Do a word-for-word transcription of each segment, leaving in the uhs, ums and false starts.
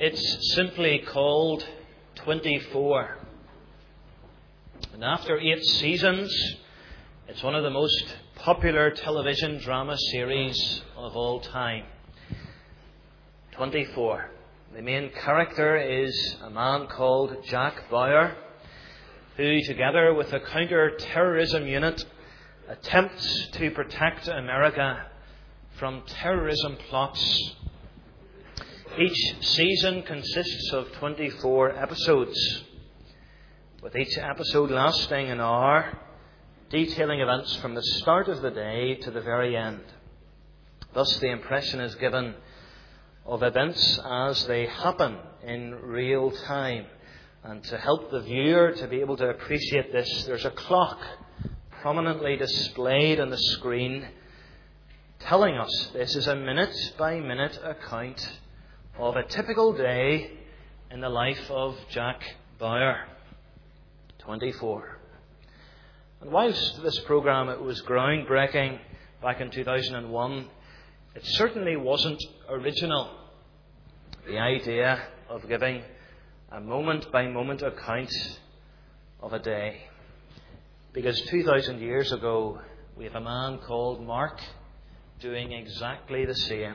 It's simply called twenty-four. And after eight seasons, it's one of the most popular television drama series of all time. twenty-four. The main character is a man called Jack Bauer, who, together with a counter-terrorism unit, attempts to protect America from terrorism plots. Each season consists of twenty-four episodes, with each episode lasting an hour, detailing events from the start of the day to the very end. Thus, the impression is given of events as they happen in real time. And to help the viewer to be able to appreciate this, there's a clock prominently displayed on the screen telling us this is a minute-by-minute account of a typical day in the life of Jack Bauer. twenty-four. And whilst this programme it was groundbreaking back in two thousand one, it certainly wasn't original. The idea of giving a moment-by-moment account of a day. Because two thousand years ago, we have a man called Mark doing exactly the same.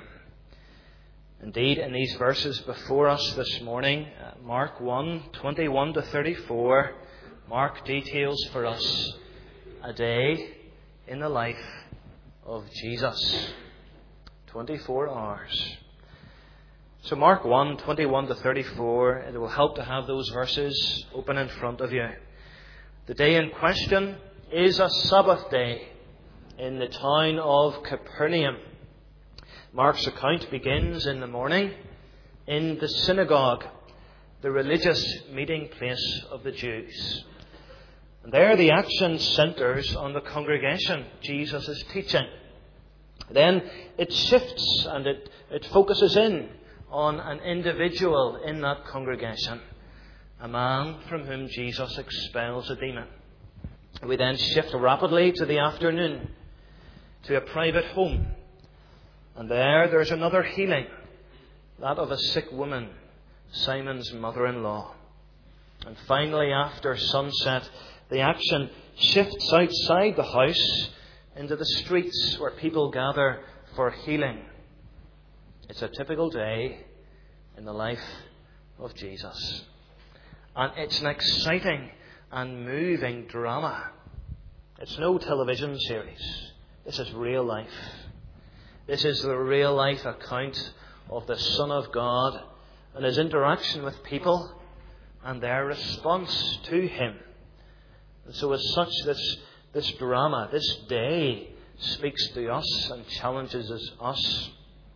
Indeed, in these verses before us this morning, Mark one, twenty-one to thirty-four, Mark details for us a day in the life of Jesus. twenty-four hours. So Mark one, twenty-one to thirty-four, it will help to have those verses open in front of you. The day in question is a Sabbath day in the town of Capernaum. Mark's account begins in the morning in the synagogue, the religious meeting place of the Jews. And there the action centres on the congregation Jesus is teaching. Then it shifts and it, it focuses in on an individual in that congregation, a man from whom Jesus expels a demon. We then shift rapidly to the afternoon, to a private home. And there, there's another healing, that of a sick woman, Simon's mother-in-law. And finally, after sunset, the action shifts outside the house into the streets where people gather for healing. It's a typical day in the life of Jesus. And it's an exciting and moving drama. It's no television series. This is real life. This is the real life account of the Son of God and his interaction with people and their response to him. And so as such, this, this drama, this day, speaks to us and challenges us.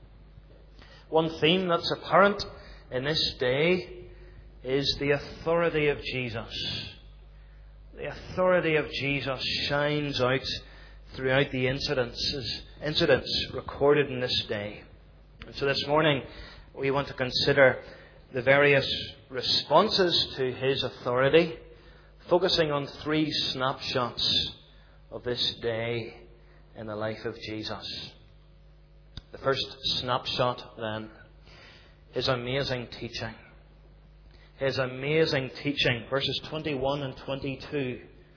One theme that's apparent in this day is the authority of Jesus. The authority of Jesus shines out throughout the incidents, incidents recorded in this day. And so this morning we want to consider the various responses to his authority, focusing on three snapshots of this day in the life of Jesus. The first snapshot, then, his amazing teaching. His amazing teaching, verses twenty-one and twenty-two.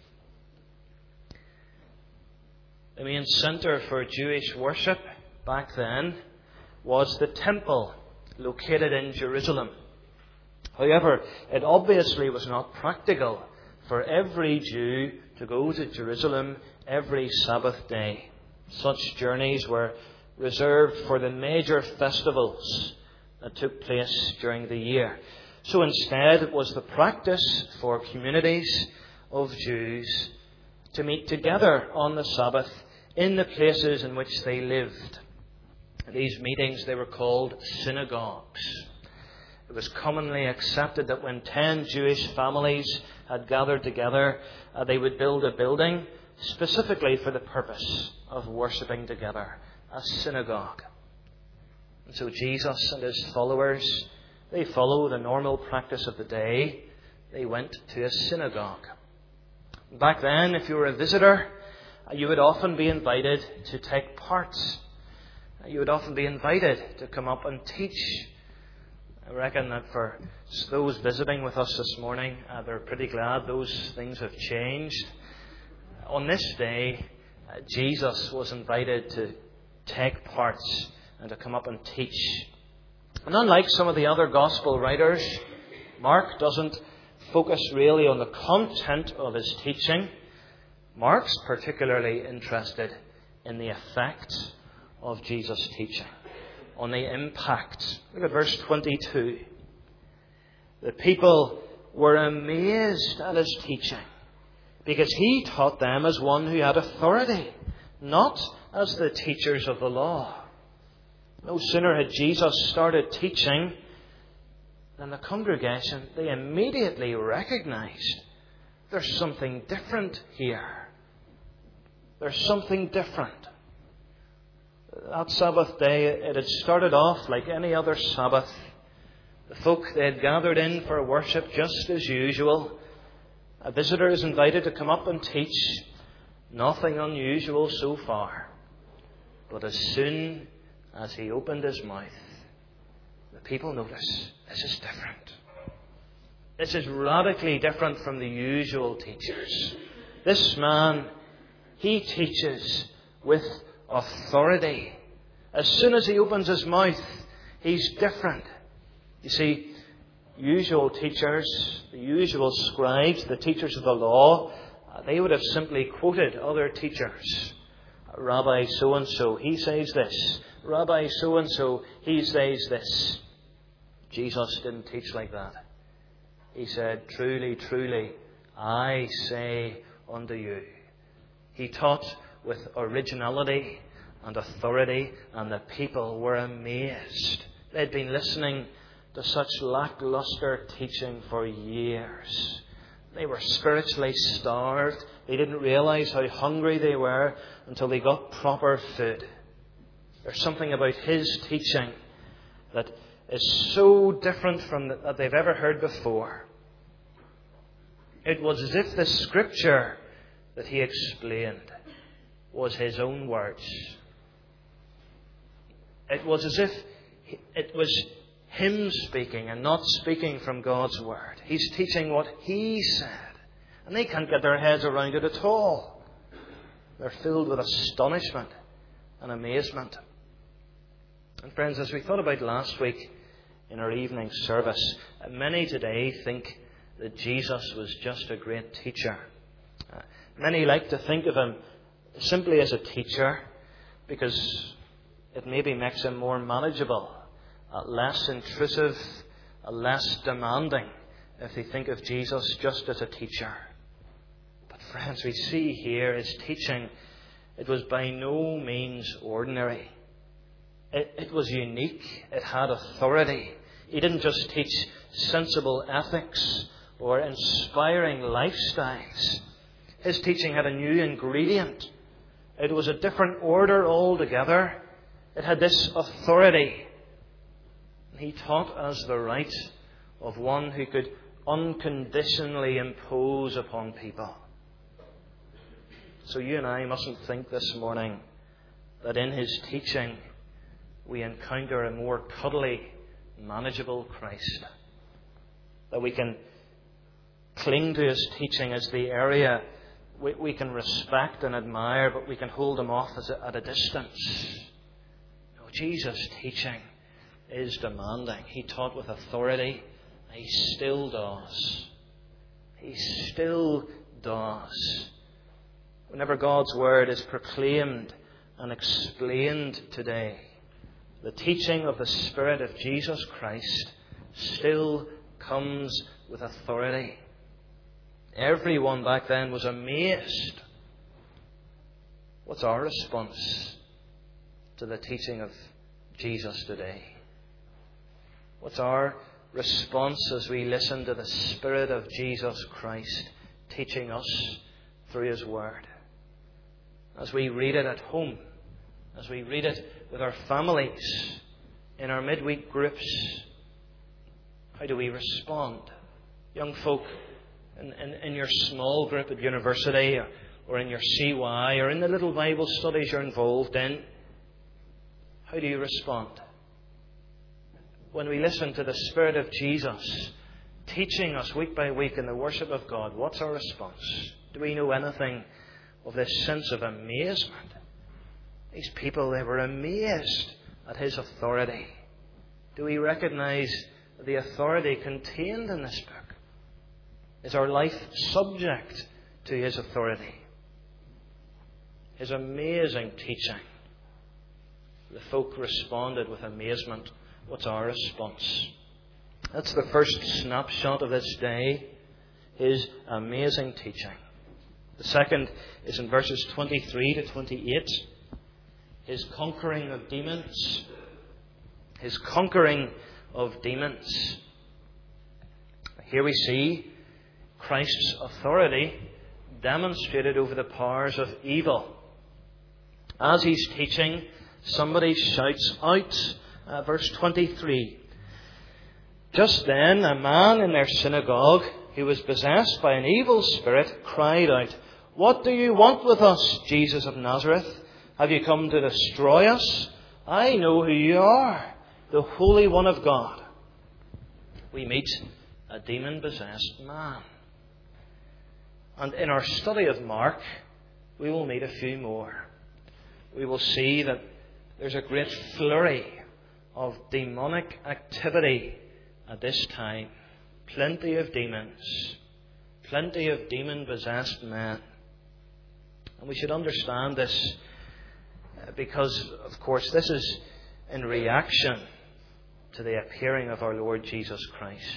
The main centre for Jewish worship back then was the temple located in Jerusalem. However, it obviously was not practical for every Jew to go to Jerusalem every Sabbath day. Such journeys were reserved for the major festivals that took place during the year. So instead, it was the practice for communities of Jews to meet together on the Sabbath in the places in which they lived. These meetings, they were called synagogues. It was commonly accepted that when ten Jewish families had gathered together, uh, they would build a building specifically for the purpose of worshipping together, a synagogue. And so Jesus and his followers, they followed the normal practice of the day. They went to a synagogue. Back then, if you were a visitor, you would often be invited to take part. You would often be invited to come up and teach. I reckon that for those visiting with us this morning, uh, they're pretty glad those things have changed. On this day, uh, Jesus was invited to take parts and to come up and teach. And unlike some of the other gospel writers, Mark doesn't focus really on the content of his teaching. Mark's particularly interested in the effect of Jesus' teaching, on the impact. Look at verse twenty-two. The people were amazed at his teaching, because he taught them as one who had authority, not as the teachers of the law. No sooner had Jesus started teaching than the congregation, they immediately recognized there's something different here. There's something different. That Sabbath day, it had started off like any other Sabbath. The folk, they had gathered in for worship just as usual. A visitor is invited to come up and teach. Nothing unusual so far. But as soon as he opened his mouth, the people notice this is different. This is radically different from the usual teachers. This man, he teaches with authority. As soon as he opens his mouth, he's different. You see, usual teachers, the usual scribes, the teachers of the law, they would have simply quoted other teachers. Rabbi so-and-so, he says this. Rabbi so-and-so, he says this. Jesus didn't teach like that. He said, truly, truly, I say unto you. He taught with originality and authority, and the people were amazed. They'd been listening to such lackluster teaching for years. They were spiritually starved. They didn't realize how hungry they were until they got proper food. There's something about his teaching that is so different from that they've ever heard before. It was as if the scripture that he explained was his own words. It was as if it was him speaking and not speaking from God's word. He's teaching what he said. And they can't get their heads around it at all. They're filled with astonishment and amazement. And friends, as we thought about last week in our evening service, many today think that Jesus was just a great teacher. Uh, many like to think of him simply as a teacher because it maybe makes him more manageable, uh, less intrusive, uh, less demanding if they think of Jesus just as a teacher. But friends, we see here his teaching, it was by no means ordinary. It, it was unique. It had authority. He didn't just teach sensible ethics or inspiring lifestyles. His teaching had a new ingredient. It was a different order altogether. It had this authority. He taught as the right of one who could unconditionally impose upon people. So you and I mustn't think this morning that in his teaching we encounter a more cuddly, manageable Christ. That we can cling to his teaching as the area we, we can respect and admire, but we can hold him off as a, at a distance. No, Jesus' teaching is demanding. He taught with authority. He still does. He still does. Whenever God's word is proclaimed and explained today, the teaching of the Spirit of Jesus Christ still comes with authority. Everyone back then was amazed. What's our response to the teaching of Jesus today? What's our response as we listen to the Spirit of Jesus Christ teaching us through his word? As we read it at home, as we read it with our families, in our midweek groups, how do we respond? Young folk, in, in, in your small group at university, or, or in your C Y, or in the little Bible studies you're involved in, how do you respond? when we listen to the Spirit of Jesus teaching us week by week in the worship of God, what's our response? Do we know anything of this sense of amazement? These people, they were amazed at His authority. Do we recognize the authority contained in this book? Is our life subject to His authority? His amazing teaching. The folk responded with amazement. What's our response? That's the first snapshot of this day. His amazing teaching. The second is in verses twenty-three to twenty-eight. His conquering of demons. His conquering of demons. Here we see Christ's authority demonstrated over the powers of evil. As He's teaching, somebody shouts out, uh, verse twenty-three. Just then, a man in their synagogue who was possessed by an evil spirit cried out, "What do you want with us, Jesus of Nazareth? Have you come to destroy us? I know who you are, the Holy One of God." We meet a demon-possessed man. And in our study of Mark, we will meet a few more. We will see that there's a great flurry of demonic activity at this time. Plenty of demons. Plenty of demon-possessed men. And we should understand this because, of course, this is in reaction to the appearing of our Lord Jesus Christ.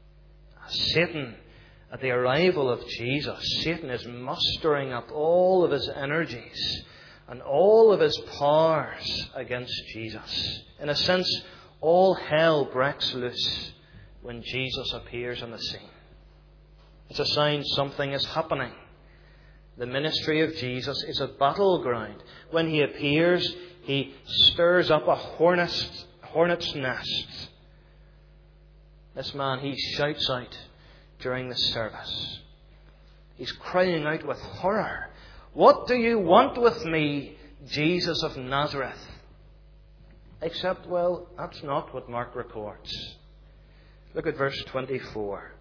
Satan, at the arrival of Jesus, Satan is mustering up all of his energies and all of his powers against Jesus. In a sense, all hell breaks loose when Jesus appears on the scene. It's a sign something is happening. The ministry of Jesus is a battleground. When He appears, He stirs up a hornet's, hornet's nest. This man, he shouts out during the service. He's crying out with horror. "What do you want with me, Jesus of Nazareth?" Except, well, that's not what Mark records. Look at verse twenty-four.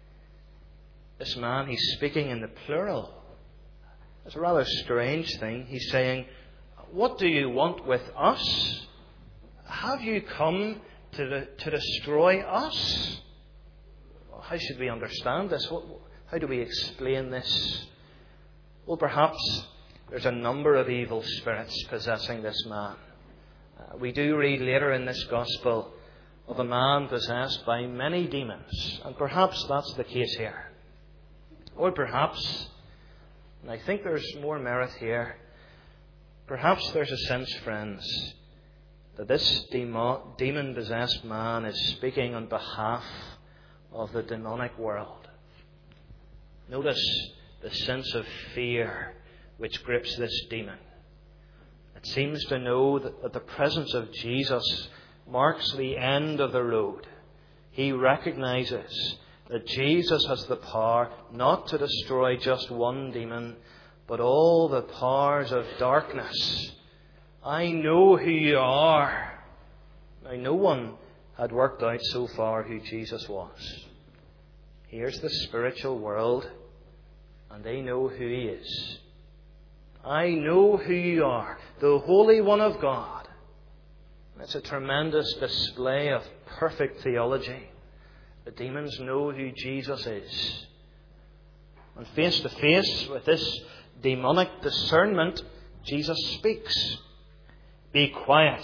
This man, he's speaking in the plural. It's a rather strange thing. He's saying, "What do you want with us? Have you come to, the, to destroy us?" Well, how should we understand this? What, how do we explain this? Well, perhaps there's a number of evil spirits possessing this man. Uh, we do read later in this gospel of a man possessed by many demons. And perhaps that's the case here. Or perhaps, and I think there's more merit here, perhaps there's a sense, friends, that this demon-possessed man is speaking on behalf of the demonic world. Notice the sense of fear which grips this demon. It seems to know that, that the presence of Jesus marks the end of the road. He recognizes that Jesus has the power not to destroy just one demon, but all the powers of darkness. I know who you are. Now, no one had worked out so far who Jesus was. Here's the spiritual world, and they know who He is. I know who you are, the Holy One of God. It's a tremendous display of perfect theology. The demons know who Jesus is. And face to face with this demonic discernment, Jesus speaks. "Be quiet.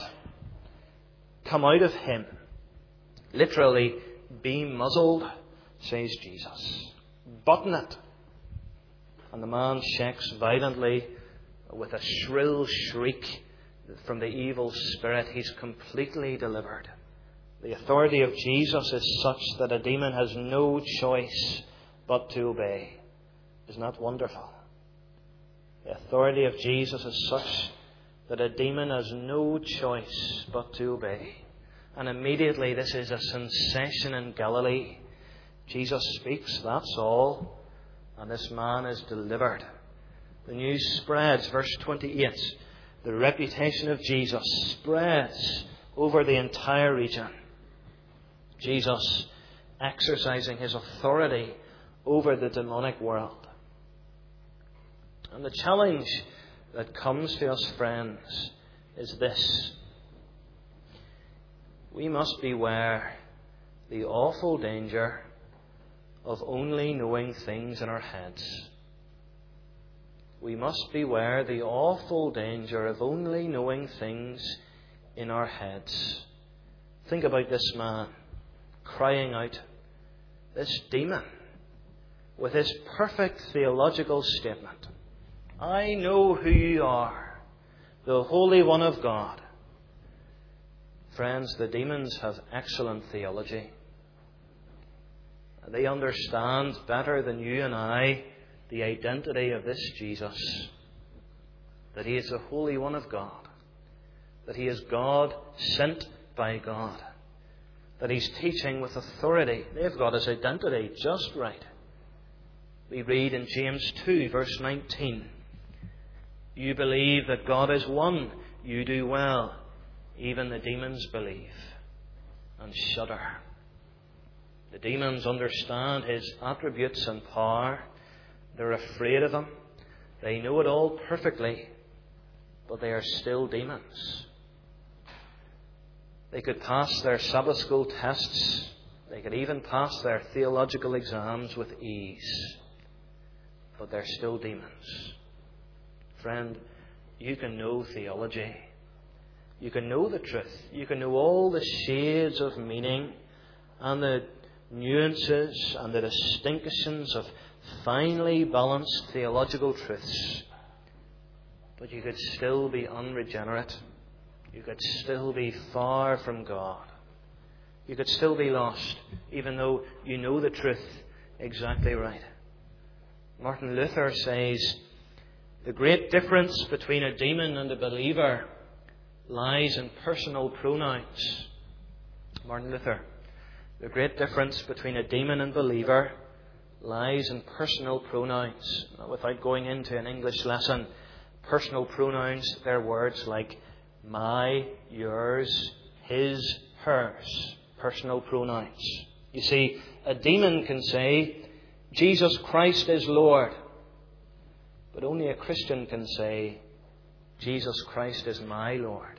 Come out of him." Literally, be muzzled, says Jesus. Button it. And the man shakes violently with a shrill shriek from the evil spirit. He's completely delivered. The authority of Jesus is such that a demon has no choice but to obey. Isn't that wonderful? The authority of Jesus is such that a demon has no choice but to obey. And immediately this is a sensation in Galilee. Jesus speaks, that's all. And this man is delivered. The news spreads, verse twenty-eight. The reputation of Jesus spreads over the entire region. Jesus exercising his authority over the demonic world. And the challenge that comes to us, friends, is this. We must beware the awful danger of only knowing things in our heads. We must beware the awful danger of only knowing things in our heads. Think about this man crying out, this demon, with his perfect theological statement. I know who you are, the Holy One of God. Friends, the demons have excellent theology. They understand better than you and I the identity of this Jesus. That he is the Holy One of God. That he is God sent by God. That he's teaching with authority. They've got his identity just right. We read in James two, verse nineteen. You believe that God is one. You do well. Even the demons believe and shudder. The demons understand his attributes and power. They're afraid of him. They know it all perfectly, but they are still demons. They could pass their Sabbath school tests. They could even pass their theological exams with ease, but they're still demons. Friend, you can know theology. You can know the truth. You can know all the shades of meaning and the nuances and the distinctions of finely balanced theological truths. But you could still be unregenerate. You could still be far from God. You could still be lost, even though you know the truth exactly right. Martin Luther says, the great difference between a demon and a believer lies in personal pronouns. Martin Luther. The great difference between a demon and believer lies in personal pronouns. Now, without going into an English lesson, personal pronouns, they're words like my, yours, his, hers. Personal pronouns. You see, a demon can say, Jesus Christ is Lord. But only a Christian can say, Jesus Christ is my Lord.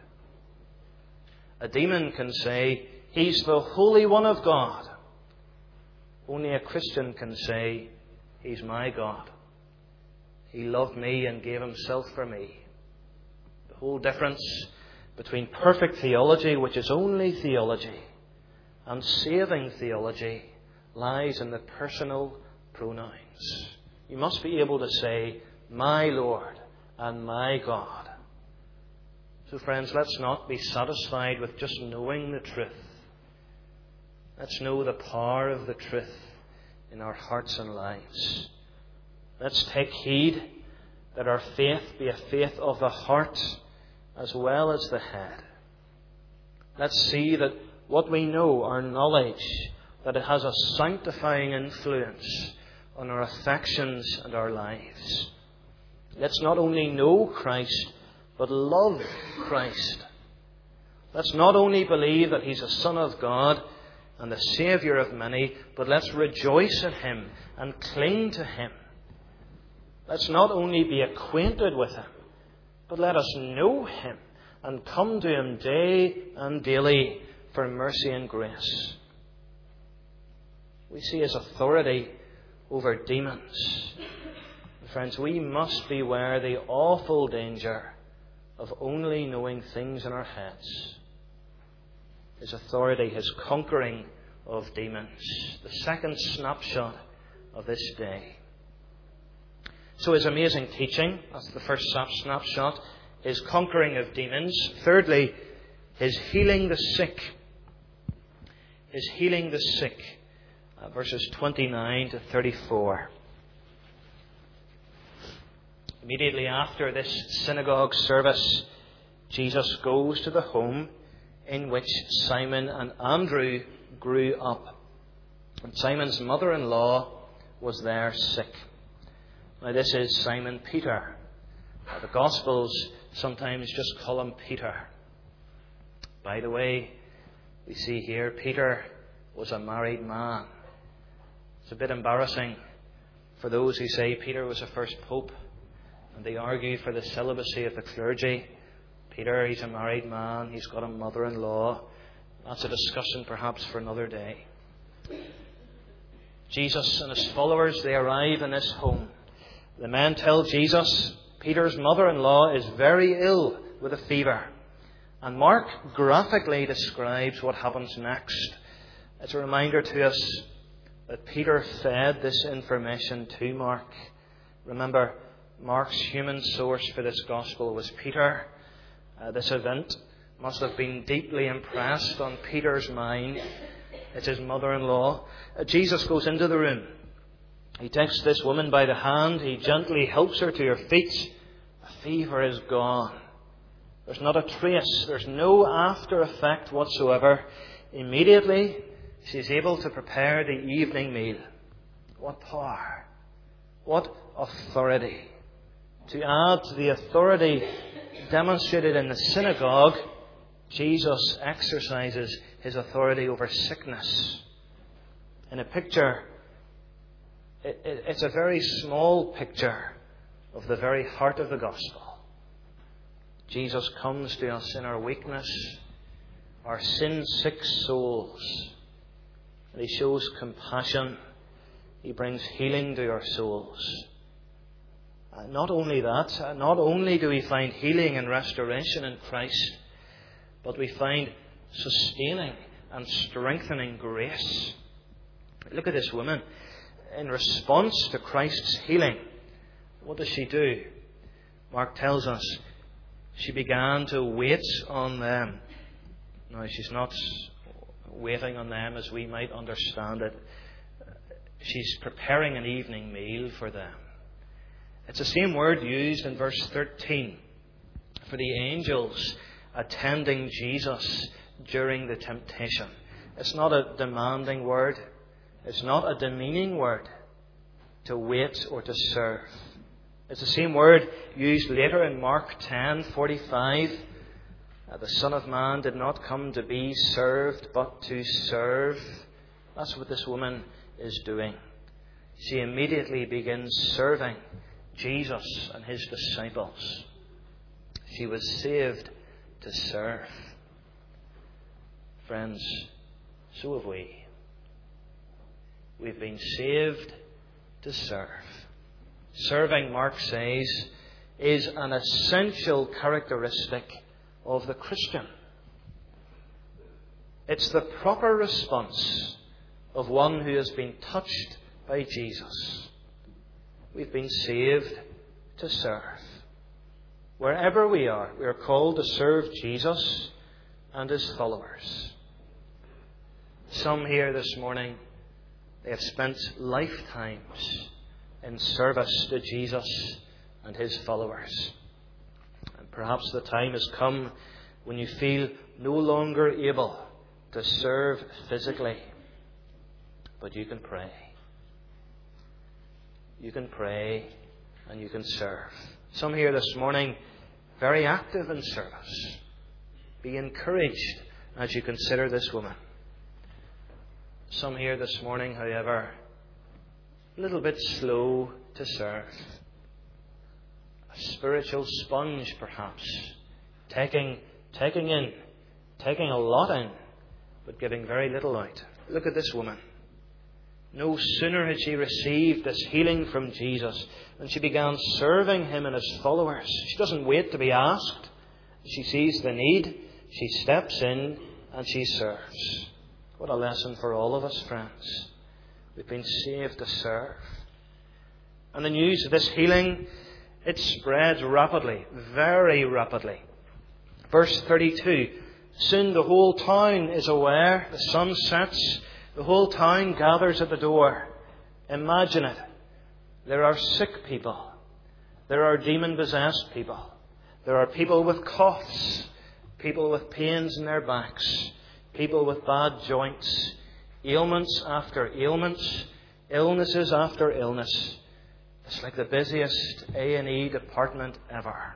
A demon can say, He's the Holy One of God. Only a Christian can say, He's my God. He loved me and gave Himself for me. The whole difference between perfect theology, which is only theology, and saving theology lies in the personal pronouns. You must be able to say, my Lord and my God. So friends, let's not be satisfied with just knowing the truth. Let's know the power of the truth in our hearts and lives. Let's take heed that our faith be a faith of the heart as well as the head. Let's see that what we know, our knowledge, that it has a sanctifying influence on our affections and our lives. Let's not only know Christ, but love Christ. Let's not only believe that He's a Son of God and the Saviour of many, but let's rejoice in Him and cling to Him. Let's not only be acquainted with Him, but let us know Him and come to Him day and daily for mercy and grace. We see His authority over demons. Friends, we must beware the awful danger of only knowing things in our heads. His authority, His conquering of demons. The second snapshot of this day. So His amazing teaching, that's the first snapshot, His conquering of demons. Thirdly, His healing the sick. His healing the sick. Uh, verses twenty-nine to thirty-four. Immediately after this synagogue service, Jesus goes to the home in which Simon and Andrew grew up. And Simon's mother-in-law was there sick. Now this is Simon Peter. Now, the Gospels sometimes just call him Peter. By the way, we see here Peter was a married man. It's a bit embarrassing for those who say Peter was the first pope, and they argue for the celibacy of the clergy. Peter, he's a married man, he's got a mother-in-law. That's a discussion perhaps for another day. Jesus and his followers, they arrive in this home. The men tell Jesus Peter's mother-in-law is very ill with a fever. And Mark graphically describes what happens next. It's a reminder to us that Peter fed this information to Mark. Remember, Mark's human source for this gospel was Peter. Uh, this event must have been deeply impressed on Peter's mind. It's his mother-in-law. Uh, Jesus goes into the room. He takes this woman by the hand. He gently helps her to her feet. The fever is gone. There's not a trace. There's no after effect whatsoever. Immediately, she's able to prepare the evening meal. What power! What authority! To add to the authority demonstrated in the synagogue, Jesus exercises his authority over sickness. In a picture, it, it, it's a very small picture of the very heart of the gospel. Jesus comes to us in our weakness, our sin-sick souls, and he shows compassion. He brings healing to our souls. Uh, not only that, uh, not only do we find healing and restoration in Christ, but we find sustaining and strengthening grace. Look at this woman. In response to Christ's healing, what does she do? Mark tells us she began to wait on them. Now, she's not waiting on them as we might understand it. She's preparing an evening meal for them. It's the same word used in verse thirteen for the angels attending Jesus during the temptation. It's not a demanding word. It's not a demeaning word, to wait or to serve. It's the same word used later in Mark ten forty-five. Uh, the Son of Man did not come to be served, but to serve. That's what this woman is doing. She immediately begins serving Jesus and his disciples. She was saved to serve. Friends, so have we. We've been saved to serve. Serving, Mark says, is an essential characteristic of the Christian. It's the proper response of one who has been touched by Jesus. We've been saved to serve. Wherever we are, we are called to serve Jesus and his followers. Some here this morning, they have spent lifetimes in service to Jesus and his followers. And perhaps the time has come when you feel no longer able to serve physically. But you can pray. You can pray and you can serve. Some here this morning, very active in service. Be encouraged as you consider this woman. Some here this morning, however, a little bit slow to serve. A spiritual sponge, perhaps. Taking, taking in, taking a lot in, but giving very little out. Look at this woman. No sooner had she received this healing from Jesus than she began serving him and his followers. She doesn't wait to be asked. She sees the need, she steps in, and she serves. What a lesson for all of us, friends. We've been saved to serve. And the news of this healing, it spreads rapidly, very rapidly. Verse thirty-two, soon the whole town is aware, the sun sets, the whole town gathers at the door. Imagine it. There are sick people. There are demon-possessed people. There are people with coughs, people with pains in their backs, people with bad joints, ailments after ailments, illnesses after illness. It's like the busiest A and E department ever.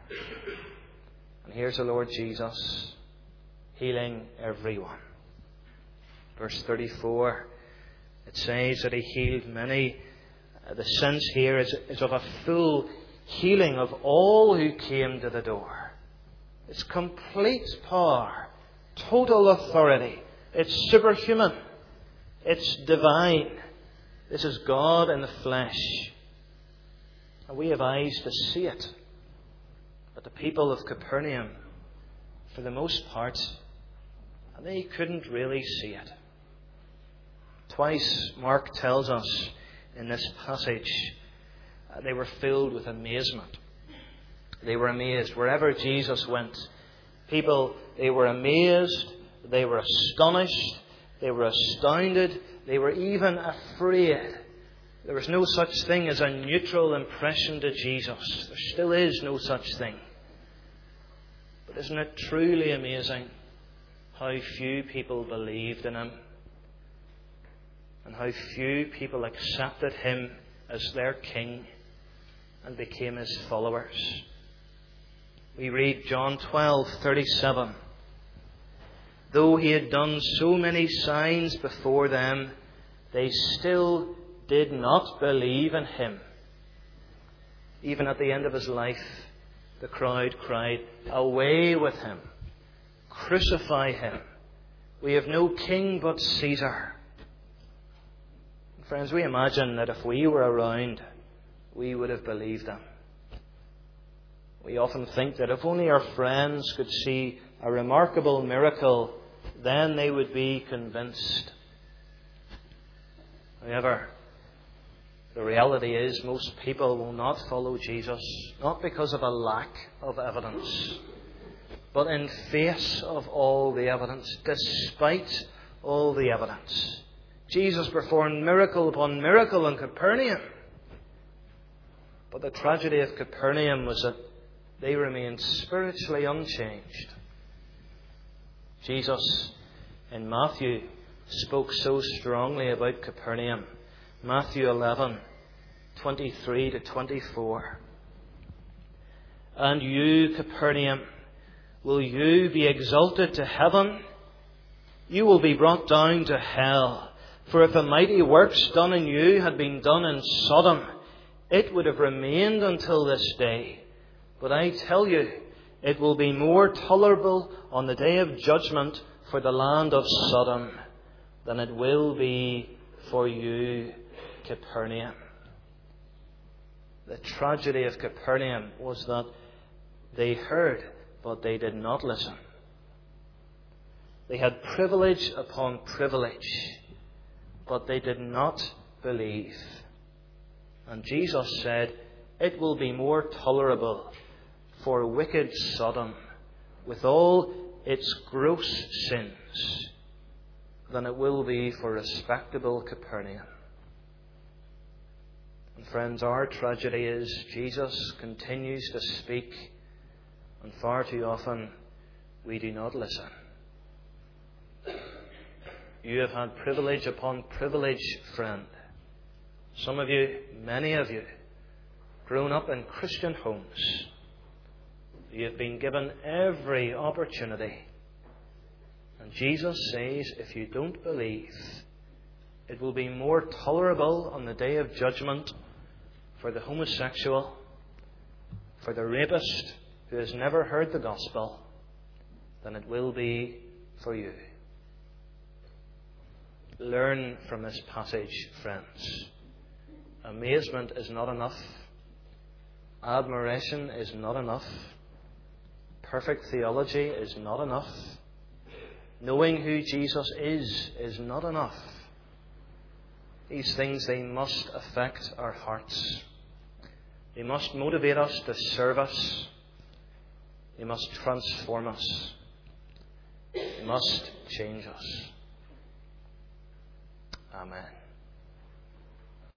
And here's the Lord Jesus healing everyone. Verse thirty-four, it says that he healed many. Uh, the sense here is, is of a full healing of all who came to the door. It's complete power, total authority. It's superhuman. It's divine. This is God in the flesh. And we have eyes to see it. But the people of Capernaum, for the most part, they couldn't really see it. Twice Mark tells us in this passage uh, they were filled with amazement. They were amazed. Wherever Jesus went, people, they were amazed, they were astonished, they were astounded, they were even afraid. There was no such thing as a neutral impression to Jesus. There still is no such thing. But isn't it truly amazing how few people believed in Him? And how few people accepted Him as their King and became His followers. We read John twelve thirty-seven. Though He had done so many signs before them, they still did not believe in Him. Even at the end of His life, the crowd cried, "Away with Him! Crucify Him! We have no king but Caesar." Friends, we imagine that if we were around, we would have believed Him. We often think that if only our friends could see a remarkable miracle, then they would be convinced. However, the reality is most people will not follow Jesus, not because of a lack of evidence, but in face of all the evidence, despite all the evidence. Jesus performed miracle upon miracle in Capernaum. But the tragedy of Capernaum was that they remained spiritually unchanged. Jesus in Matthew spoke so strongly about Capernaum. Matthew eleven, twenty-three to twenty-four. And you, Capernaum, will you be exalted to heaven? You will be brought down to hell. For if the mighty works done in you had been done in Sodom, it would have remained until this day. But I tell you, it will be more tolerable on the day of judgment for the land of Sodom than it will be for you, Capernaum. The tragedy of Capernaum was that they heard, but they did not listen. They had privilege upon privilege, but they did not believe. And Jesus said, it will be more tolerable for wicked Sodom with all its gross sins than it will be for respectable Capernaum. And friends, our tragedy is Jesus continues to speak, and far too often we do not listen. You have had privilege upon privilege, friend. Some of you, many of you, grown up in Christian homes. You have been given every opportunity. And Jesus says, if you don't believe, it will be more tolerable on the day of judgment for the homosexual, for the rapist who has never heard the gospel, than it will be for you. Learn from this passage, friends. Amazement is not enough. Admiration is not enough. Perfect theology is not enough. Knowing who Jesus is is not enough. These things, they must affect our hearts. They must motivate us to serve us. They must transform us. They must change us. Amen.